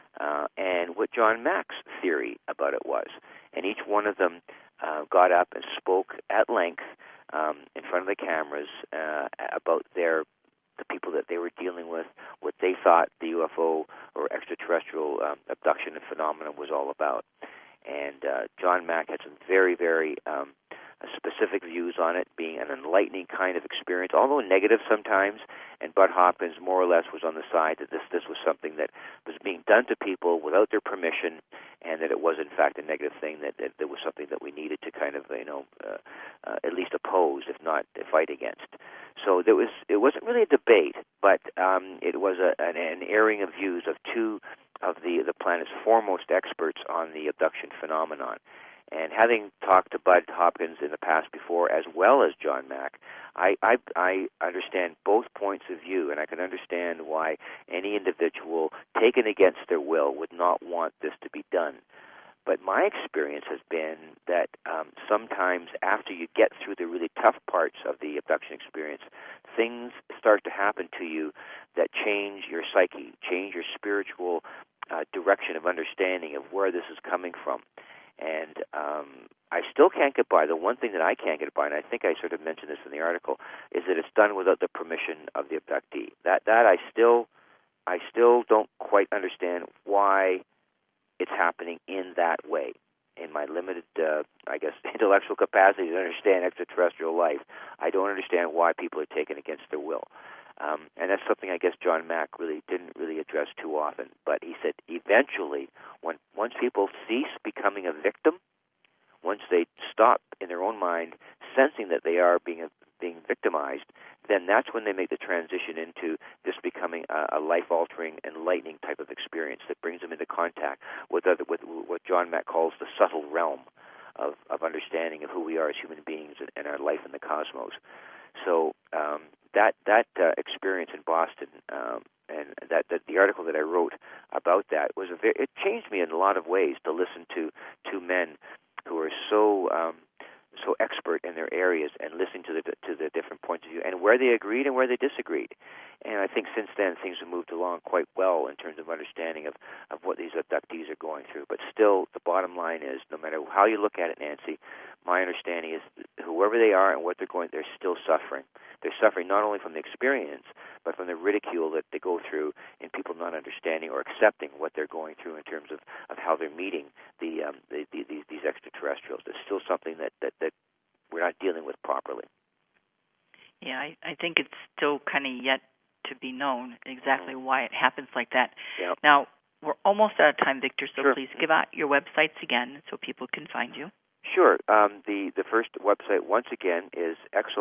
and what John Mack's theory about it was. And each one of them got up and spoke at length in front of the cameras about the people that they were dealing with, what they thought the UFO or extraterrestrial abduction and phenomenon was all about. And John Mack had some very, very specific views on it, being an enlightening kind of experience, although negative sometimes. And Bud Hopkins more or less was on the side that this was something that was being done to people without their permission, and that it was in fact a negative thing, that was something that we needed to kind of at least oppose, if not fight against. So it wasn't really a debate, but it was an airing of views of two of the planet's foremost experts on the abduction phenomenon. And having talked to Bud Hopkins in the past before, as well as John Mack, I understand both points of view, and I can understand why any individual taken against their will would not want this to be done. But my experience has been that sometimes after you get through the really tough parts of the abduction experience, things start to happen to you that change your psyche, change your spiritual direction of understanding of where this is coming from. And I still can't get by. The one thing that I can't get by, and I think I sort of mentioned this in the article, is that it's done without the permission of the abductee. That I still don't quite understand why it's happening in that way. In my limited, intellectual capacity to understand extraterrestrial life, I don't understand why people are taken against their will. And that's something I guess John Mack didn't really address too often. But he said eventually, once people cease becoming a victim, once they stop in their own mind sensing that they are being victimized, then that's when they make the transition into this becoming a life-altering, enlightening type of experience that brings them into contact with what John Mack calls the subtle realm of understanding of who we are as human beings and our life in the cosmos. So that experience in Boston, and that the article that I wrote about that it changed me in a lot of ways to listen to two men who are so expert in their areas and listening to the different points of view and where they agreed and where they disagreed. And I think since then things have moved along quite well in terms of understanding of what these abductees are going through. But still, the bottom line is, no matter how you look at it, Nancy, my understanding is whoever they are and what they're going, they're still suffering. They're suffering not only from the experience, but from the ridicule that they go through in people not understanding or accepting what they're going through in terms of how they're meeting these extraterrestrials. There's still something that we're not dealing with properly. Yeah, I think it's still kind of yet to be known exactly why it happens like that. Yep. Now, we're almost out of time, Victor, so Sure. Please give out your websites again so people can find you. Sure. The first website, once again, is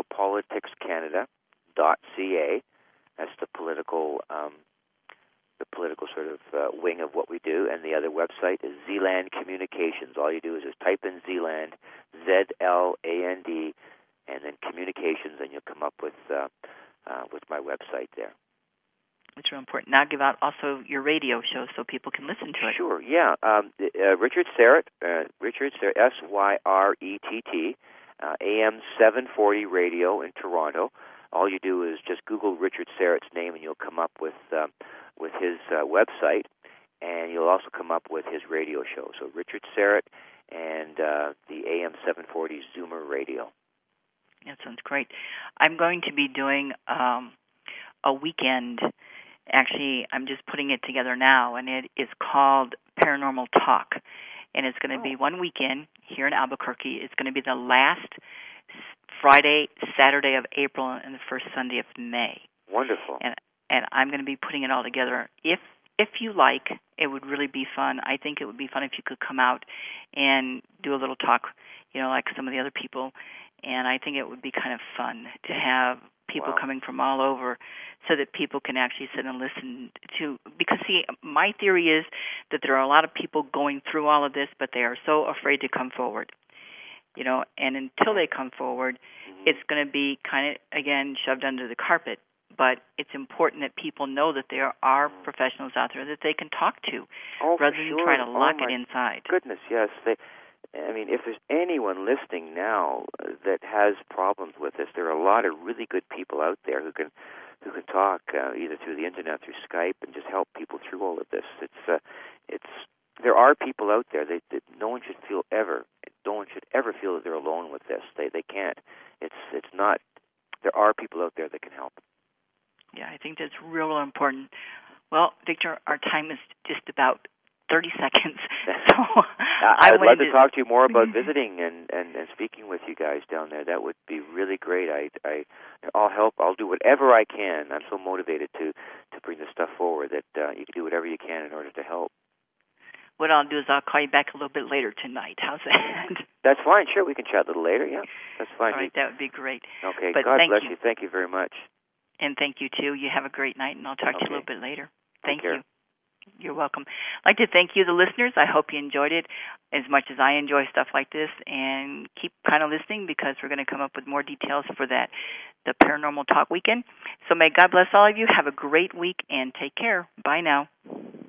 exopoliticscanada.ca. That's the political sort of wing of what we do. And the other website is Zealand Communications. All you do is just type in Zealand, ZLAND, and then communications, and you'll come up with my website there. It's real important. Now give out also your radio show so people can listen to it. Sure, yeah. Richard Syrett, SYRETT, AM 740 radio in Toronto. All you do is just Google Richard Syrett's name, and you'll come up with his website, and you'll also come up with his radio show. So Richard Syrett and the AM 740 Zoomer radio. That sounds great. I'm going to be doing a weekend. Actually, I'm just putting it together now, and it is called Paranormal Talk. And it's going to be one weekend here in Albuquerque. It's going to be the last Friday, Saturday of April, and the first Sunday of May. Wonderful. And I'm going to be putting it all together. If you like, it would really be fun. I think it would be fun if you could come out and do a little talk, like some of the other people. And I think it would be kind of fun to have people Wow. coming from all over, so that people can actually sit and listen to. Because, see, my theory is that there are a lot of people going through all of this, but they are so afraid to come forward. And until they come forward, it's going to be kind of, again, shoved under the carpet. But it's important that people know that there are professionals out there that they can talk to, rather than trying to lock it inside. Goodness, yes. If there's anyone listening now that has problems with this, there are a lot of really good people out there who can talk either through the internet, through Skype, and just help people through all of this. There are people out there that no one should ever feel that they're alone with this. They can't. It's not. There are people out there that can help. Yeah, I think that's real important. Well, Victor, our time is just about 30 seconds. So I'd love to talk to you more about visiting and speaking with you guys down there. That would be really great. I'll help. I'll do whatever I can. I'm so motivated to bring this stuff forward that you can do whatever you can in order to help. What I'll do is I'll call you back a little bit later tonight. How's that? That's fine. Sure, we can chat a little later. Yeah, that's fine. All right, that would be great. Okay, but God bless you. Thank you very much. And thank you, too. You have a great night, and I'll talk to you a little bit later. Thank you. You're welcome. I'd like to thank you, the listeners. I hope you enjoyed it as much as I enjoy stuff like this. And keep kind of listening, because we're going to come up with more details for the Paranormal Talk weekend. So may God bless all of you. Have a great week, and take care. Bye now.